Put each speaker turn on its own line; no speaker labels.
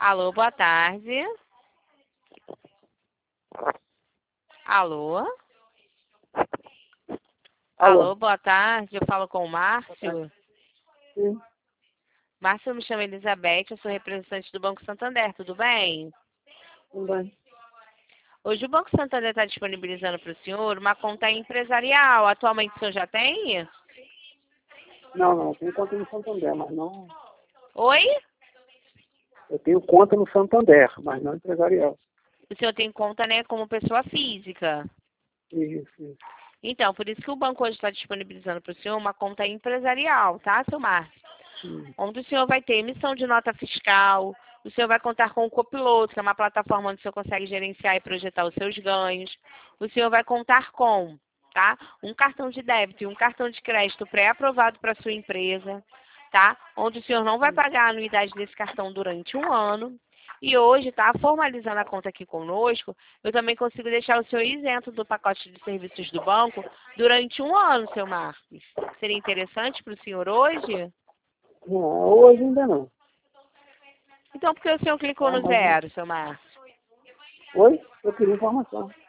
Alô, boa tarde. Alô? Alô, boa tarde. Eu falo com o Márcio.
Sim,
Márcio, eu me chamo Elizabeth, eu sou representante do Banco Santander, tudo bem?
tudo bem.
Hoje o Banco Santander está disponibilizando para o senhor uma conta empresarial. Atualmente o senhor já tem?
Não, eu tenho conta no Santander, mas não.
Oi?
Eu tenho conta no Santander, mas não empresarial.
O senhor tem conta, né, como pessoa física.
Isso.
Então, por isso que o banco hoje está disponibilizando para o senhor uma conta empresarial, tá, seu Márcio?
Sim.
Onde o senhor vai ter emissão de nota fiscal, o senhor vai contar com o Copiloto, que é uma plataforma onde o senhor consegue gerenciar e projetar os seus ganhos. O senhor vai contar com, tá, um cartão de débito e um cartão de crédito pré-aprovado para sua empresa, tá, onde o senhor não vai pagar a anuidade desse cartão durante um ano. E hoje, tá, formalizando a conta aqui conosco, eu também consigo deixar o senhor isento do pacote de serviços do banco durante um ano, seu Marcos. Seria interessante para o senhor hoje?
Não, hoje ainda não.
Então, por que o senhor clicou
Tá,
no
mas...
zero, seu Márcio?
Oi? Eu queria informação.